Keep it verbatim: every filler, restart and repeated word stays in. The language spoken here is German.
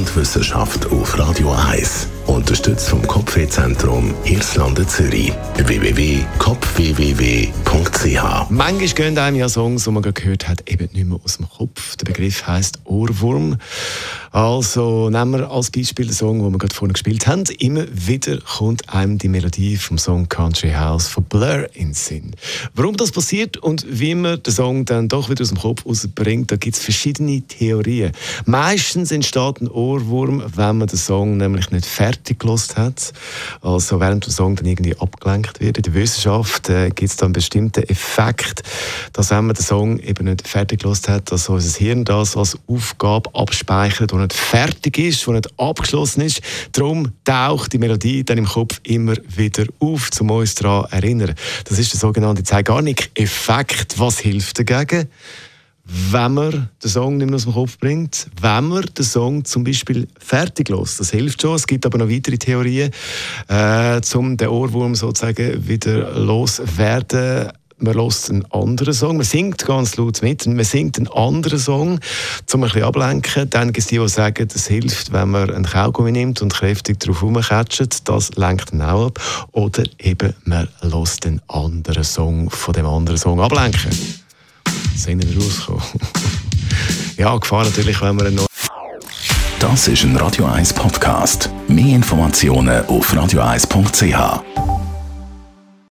und Wissenschaft auf Radio eins. Unterstützt vom Kopfwehzentrum Irlande Zürich. w w w punkt kopfwww punkt c h. Manchmal gehen einem ja Songs, die man gerade gehört hat, eben nicht mehr aus dem Kopf. Der Begriff heisst Ohrwurm. Also nehmen wir als Beispiel den Song, den wir gerade vorhin gespielt haben. Immer wieder kommt einem die Melodie vom Song Country House von Blur in den Sinn. Warum das passiert und wie man den Song dann doch wieder aus dem Kopf rausbringt, da gibt es verschiedene Theorien. Meistens entsteht ein Ohrwurm, wenn man den Song nämlich nicht fertig gehört hat. Also während der Song dann irgendwie abgelenkt wird. In der Wissenschaft äh, gibt es dann einen bestimmten Effekt, dass wenn man den Song eben nicht fertig gehört hat, dass unser Hirn das als Aufgabe abspeichert, die nicht fertig ist, die nicht abgeschlossen ist. Darum taucht die Melodie dann im Kopf immer wieder auf, um uns daran zu erinnern. Das ist der sogenannte Zeigarnik-Effekt. Was hilft dagegen? Wenn man den Song nicht mehr aus dem Kopf bringt, wenn man den Song zum Beispiel fertig lässt. Das hilft schon. Es gibt aber noch weitere Theorien, äh, um den Ohrwurm sozusagen wieder loszuwerden. Man hört einen anderen Song, man singt ganz laut mit, man singt einen anderen Song, um ein bisschen ablenken. Dann gibt es die, die sagen, das hilft, wenn man einen Kaugummi nimmt und kräftig darauf rumkatscht. Das lenkt dann auch ab. Oder eben, man hört einen anderen Song von dem anderen Song ablenken. Sind wir rausgekommen. Ja, Gefahr natürlich, wenn wir noch. Das ist ein Radio eins Podcast. Mehr Informationen auf radio eins punkt c h.